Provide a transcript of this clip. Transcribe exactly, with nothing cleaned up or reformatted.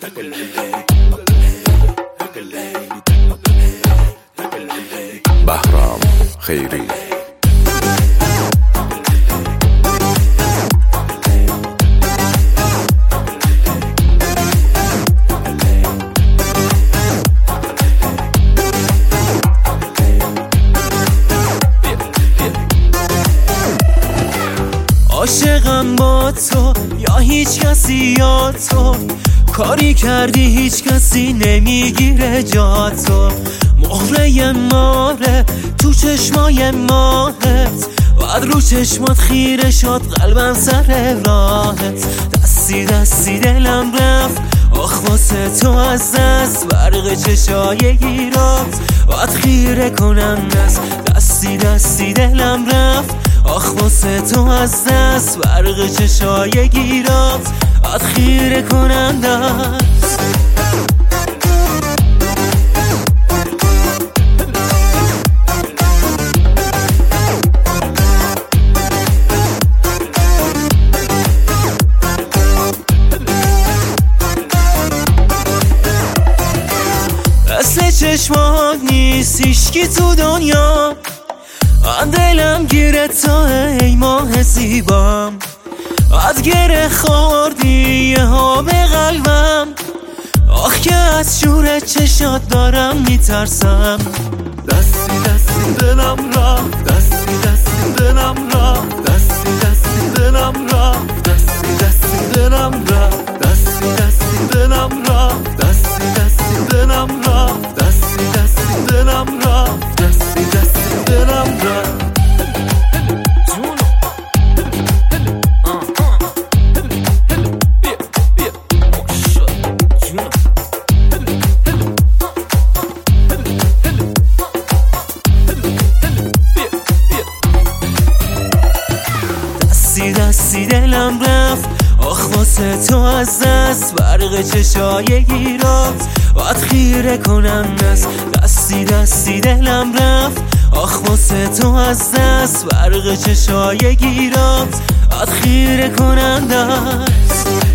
بهرام خیری. عاشقم با تو یا هیچ کسی یا تو، کاری کردی هیچ کسی نمیگیره جا تو. مهره ماره تو چشمای ماهت، بعد رو چشمات خیره شد قلبم سر راهت. دستی دستی دلم رفت آخ واسه تو از دست، برق چشای گیرات بعد خیره کنم دست. دستی دستی دلم رفت آخ واسه تو از دست، برق چشای گیرات بعد خیره کنم دست. مثل چشمات نیست هیچکی تو دنیا، من دلم گیره تا ای ماه زیبام. از گره خوردی یه ها به قلبم، آخ که از شور چشات دارم میترسم. دستی دستی دلم رفت، دستی دستی دلم رفت، دستی دستی دلم رفت، دستی دستی دلم رفت، دستی دستی دلم رفت، دستی دستی دلم رفت، دستی دستی دلم رفت، دستی دستی دلم رفت. دستی دستی دلم رفت آخ واسه تو از دست، برق چشای گیرات باید خیره کنم دست. دستی دستی دلم رفت آخ واسه تو از دست، برق چشای گیرات باید خیره کنم دست.